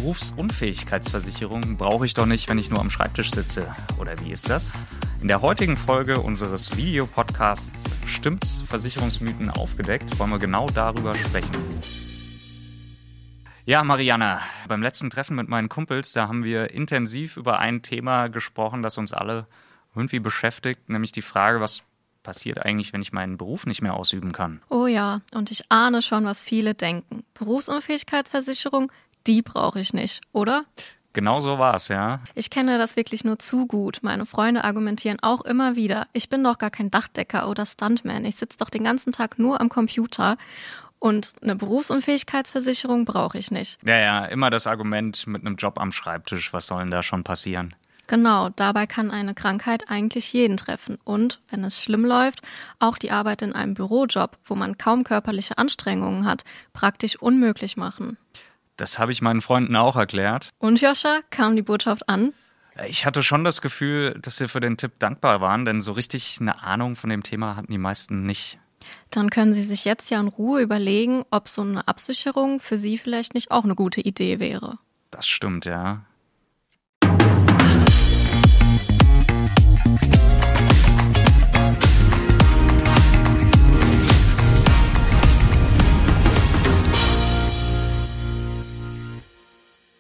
Berufsunfähigkeitsversicherung brauche ich doch nicht, wenn ich nur am Schreibtisch sitze. Oder wie ist das? In der heutigen Folge unseres Videopodcasts Stimmt's? Versicherungsmythen aufgedeckt, wollen wir genau darüber sprechen. Ja, Marianne, beim letzten Treffen mit meinen Kumpels, da haben wir intensiv über ein Thema gesprochen, das uns alle irgendwie beschäftigt, nämlich die Frage, was passiert eigentlich, wenn ich meinen Beruf nicht mehr ausüben kann? Oh ja, und ich ahne schon, was viele denken. Berufsunfähigkeitsversicherung, die brauche ich nicht, oder? Genau so war es, ja. Ich kenne das wirklich nur zu gut. Meine Freunde argumentieren auch immer wieder, ich bin doch gar kein Dachdecker oder Stuntman. Ich sitze doch den ganzen Tag nur am Computer. Und eine Berufsunfähigkeitsversicherung brauche ich nicht. Ja, immer das Argument mit einem Job am Schreibtisch, was soll denn da schon passieren? Genau, dabei kann eine Krankheit eigentlich jeden treffen und, wenn es schlimm läuft, auch die Arbeit in einem Bürojob, wo man kaum körperliche Anstrengungen hat, praktisch unmöglich machen. Das habe ich meinen Freunden auch erklärt. Und Joscha, kam die Botschaft an? Ich hatte schon das Gefühl, dass sie für den Tipp dankbar waren, denn so richtig eine Ahnung von dem Thema hatten die meisten nicht. Dann können Sie sich jetzt ja in Ruhe überlegen, ob so eine Absicherung für Sie vielleicht nicht auch eine gute Idee wäre. Das stimmt, ja.